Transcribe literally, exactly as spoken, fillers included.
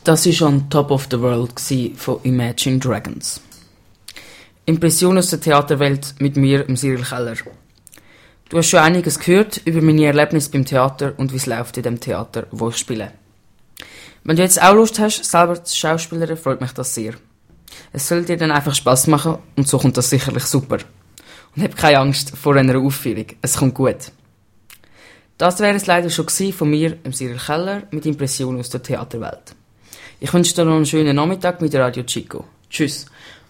Das war schon Top of the World von Imagine Dragons. Impression aus der Theaterwelt mit mir, Cyril Keller. Du hast schon einiges gehört über meine Erlebnisse beim Theater und wie es läuft in dem Theater, wo ich spiele. Wenn du jetzt auch Lust hast, selber zu schauspielern, freut mich das sehr. Es soll dir dann einfach Spass machen und so kommt das sicherlich super. Und hab keine Angst vor einer Aufführung, es kommt gut. Das wäre es leider schon von mir, Cyril Keller, mit Impressionen aus der Theaterwelt. Ich wünsche dir noch einen schönen Nachmittag mit Radio Chico. Tschüss.